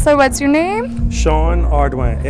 So what's your name? Sean Ardoin,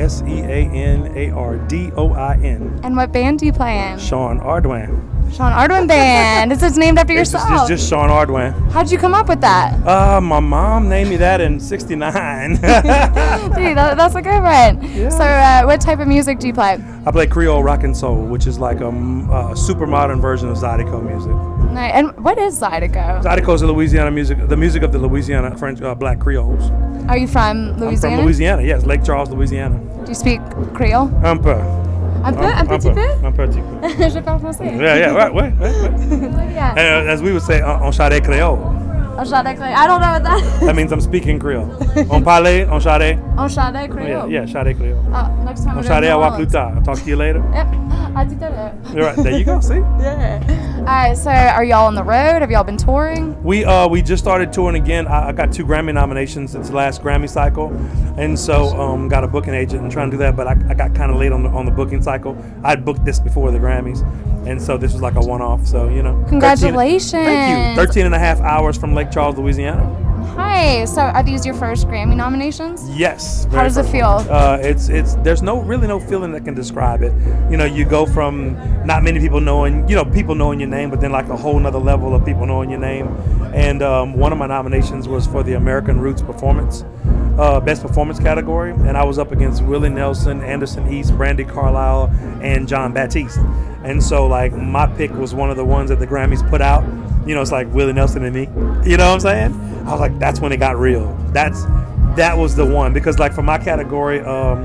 Seanardoin. And what band do you play in? Sean Ardoin. Sean Ardoin Band. It's named after yourself. It's just Sean Ardoin. How'd you come up with that? My mom named me that in '69. Dude, that's a good one. Yeah. So what type of music do you play? I play Creole rock and soul, which is like a super modern version of Zydeco music. Nice. And what is Zydeco? Zydeco is the Louisiana music, the music of the Louisiana French Black Creoles. Are you from Louisiana? I'm from Louisiana, yes, Lake Charles, Louisiana. Do you speak Creole? Un peu. Un petit peu? Un petit peu. Je parle français. Yeah, right, ouais. Yeah. As we would say, on charle Creole. I don't know what that is. That means I'm speaking Creole. On parle, on charle. On charle Creole? Yeah, charle Creole. Next time On charle à voir plus tard. I'll talk to you later. Yep. À tout à l'heure. Right, there you go, see? Yeah. All right, so are y'all on the road? Have y'all been touring? We just started touring again. I got 2 Grammy nominations since the last Grammy cycle, and so got a booking agent and trying to do that. But I got kind of late on the booking cycle. I'd booked this before the Grammys, and so this was like a one-off. So Congratulations! Thank you. 13 and a half hours from Lake Charles, Louisiana. Hi. So are these your first Grammy nominations? Yes. How does it feel? It's there's really no feeling that can describe it. You go from not many people knowing, people knowing your name, but then like a whole nother level of people knowing your name. And one of my nominations was for the American Roots Performance, Best Performance category, and I was up against Willie Nelson, Anderson East, Brandi Carlile, and John Batiste. And so like my pick was one of the ones that the Grammys put out. It's like Willie Nelson and me. You know what I'm saying? I was like, that's when it got real. That was the one, because like for my category,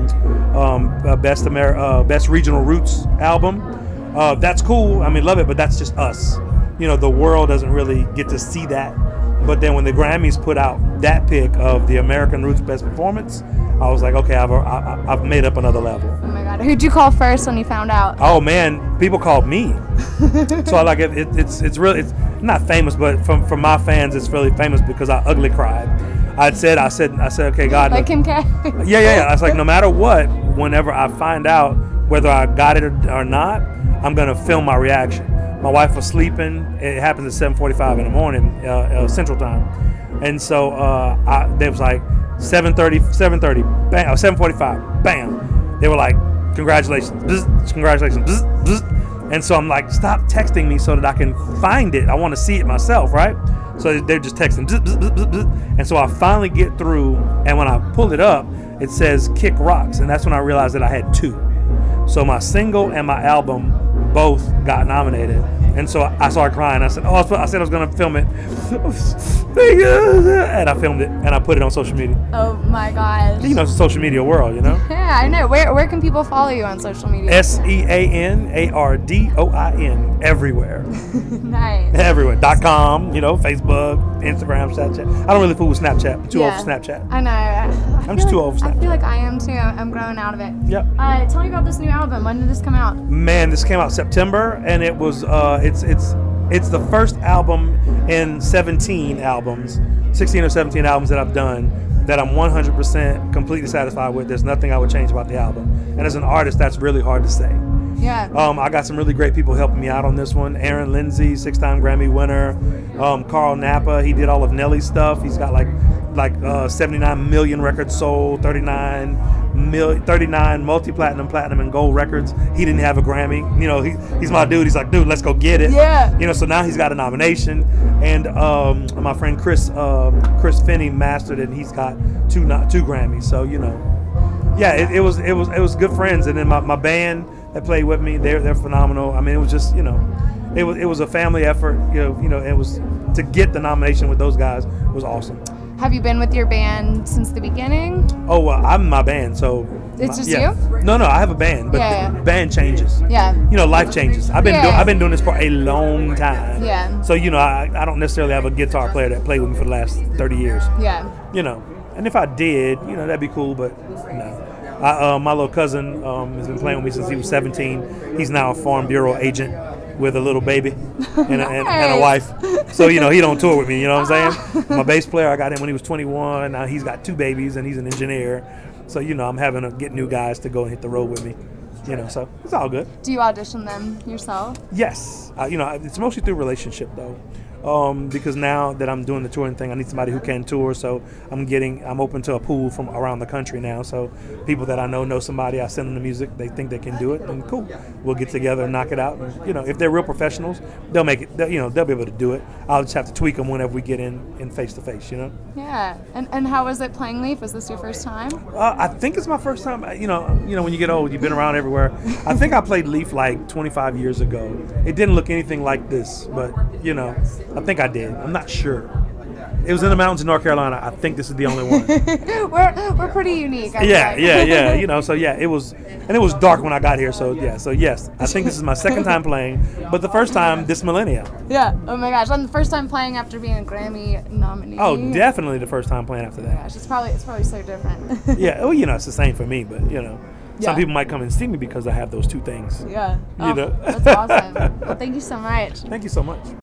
best regional roots album, that's cool. I mean, love it, but that's just us. The world doesn't really get to see that. But then when the Grammys put out that pick of the American Roots Best Performance, I was like, okay, I've made up another level. Oh my God, who'd you call first when you found out? Oh man, people called me. So I like it. It's really, it's not famous, but from my fans, it's really famous because I ugly cried. I said, okay, God. Like Kim K. Yeah. I was like, no matter what, whenever I find out whether I got it or not, I'm gonna film my reaction. My wife was sleeping. It happened at 7:45 in the morning, Central Time, and so they was like 7:30, bam, 7:45, bam. They were like, congratulations, bzz, congratulations, bzz, bzz. And so I'm like, stop texting me so that I can find it. I want to see it myself, right? So they're just texting, bzz, bzz, bzz, bzz. And so I finally get through, and when I pull it up, it says Kick Rocks, and that's when I realized that I had 2. So my single and my album both got nominated, and so I started crying. I said I was gonna film it, and I filmed it and I put it on social media. Oh my gosh! It's the social media world, Yeah, I know. Where can people follow you on social media? SeanArdoin everywhere. Nice. Everywhere. .com, Facebook, Instagram, Snapchat. I don't really fool with Snapchat. I'm too old for Snapchat. I know. I'm just too old for Snapchat. I feel like I am too. I'm growing out of it. Yep. Tell me about this new album. When did this come out? Man, this came out September, and it was it's the first album in 16 or 17 albums that I've done that I'm 100% completely satisfied with. There's nothing I would change about the album. And as an artist, that's really hard to say. Yeah. I got some really great people helping me out on this one. Aaron Lindsay, 6-time Grammy winner. Carl Napa, he did all of Nelly's stuff. He's got like 79 million records sold, 39 multi-platinum, platinum, and gold records. He didn't have a Grammy. He's my dude. He's like, dude, let's go get it. Yeah. So now he's got a nomination. And my friend Chris Finney mastered it, and he's got two Grammys. So yeah, it was good friends. And then my band that played with me, they're phenomenal. I mean, it was just it was a family effort. It was to get the nomination with those guys was awesome. Have you been with your band since the beginning? Oh, well, I'm in my band, so it's just you? No, I have a band, but the band changes. Yeah. Life changes. I've been doing this for a long time. Yeah. So I don't necessarily have a guitar player that played with me for the last 30 years. Yeah. And if I did, that'd be cool, but no. My little cousin has been playing with me since he was 17. He's now a Farm Bureau agent with a little baby and a wife. So, he don't tour with me, you know what I'm saying? My bass player, I got him when he was 21. Now he's got 2 babies and he's an engineer. So, I'm having to get new guys to go and hit the road with me. So it's all good. Do you audition them yourself? Yes. It's mostly through relationship, though. because now that I'm doing the touring thing, I need somebody who can tour. So I'm open to a pool from around the country now. So people that I know somebody, I send them the music. They think they can do it, and cool. We'll get together and knock it out. And, if they're real professionals, they'll make it. They'll be able to do it. I'll just have to tweak them whenever we get in face to face. Yeah. And how was it playing Leaf? Was this your first time? I think it's my first time. When you get old, you've been around everywhere. I think I played Leaf like 25 years ago. It didn't look anything like this, but I think I did. I'm not sure. It was in the mountains in North Carolina. I think this is the only one. we're pretty unique. Yeah. So yeah, it was dark when I got here. So yes, I think this is my second time playing, but the first time this millennium. Yeah. Oh my gosh, and the first time playing after being a Grammy nominee. Oh, definitely the first time playing after that. Oh my gosh, it's probably so different. Yeah. Oh, it's the same for me, but some people might come and see me because I have those two things. Yeah. That's awesome. Well, thank you so much. Thank you so much.